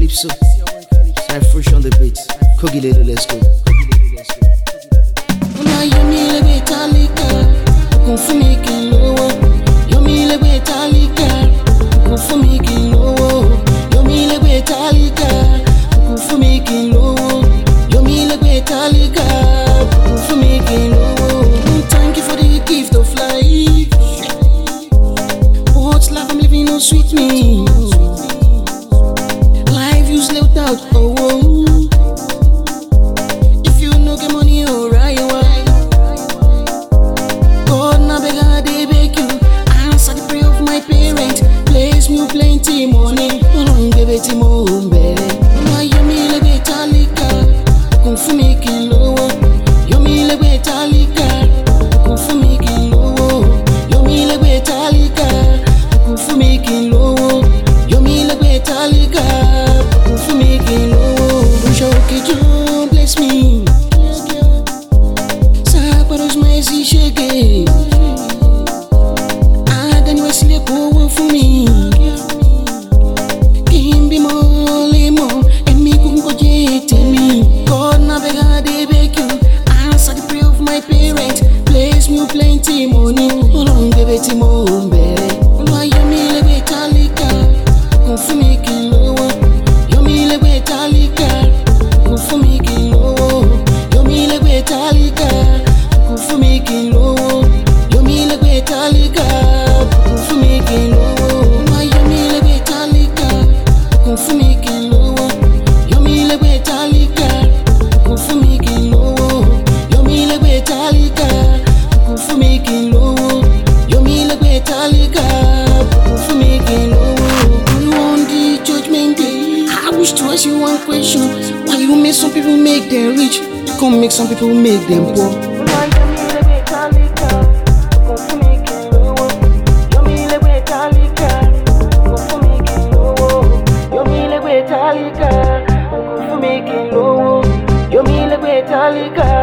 Calypso. Fresh on the beat. Kogi Lele, let's go. Yomi le talika, confumi kilo. Yomi le talika, confumi kilo. Yomi le talika, confumi kilo. Yomi le talika, confumi kilo. Thank you for the gift of life. What life I'm living no sweet me. Life you slept out, oh. If you no get money, alright, God na beg I dey beg you. Answer the prayer of my parents. Place me plenty money. Don't give it to me. Yomi le talika, confumi kilo. Yomi le talika, confumi kilo. Yomi le talika, confumi kilo. Yomi le talika, confumi kilo. Show bless me. Saparos mais e cheguei. Agani vai se levar for me. Kimbi molimo, e me kungo jete me. God navega de beg you. Answer the prayer of my parents. Place me plenty money. Don't give it to me. Yomi le talika, confumi kilo. Yomi le talika, confumi kilo. Yomi le talika, confumi kilo. Yomi le talika, confumi kilo. Yomi le talika, confumi kilo. Yomi le talika, confumi kilo. Yomi le talika, confumi kilo. Yomi le talika, confumi kilo. You on the judgment day. I wish to ask you one question. Why you make some people make them rich? You can't make some people make them poor. Yomi le talika,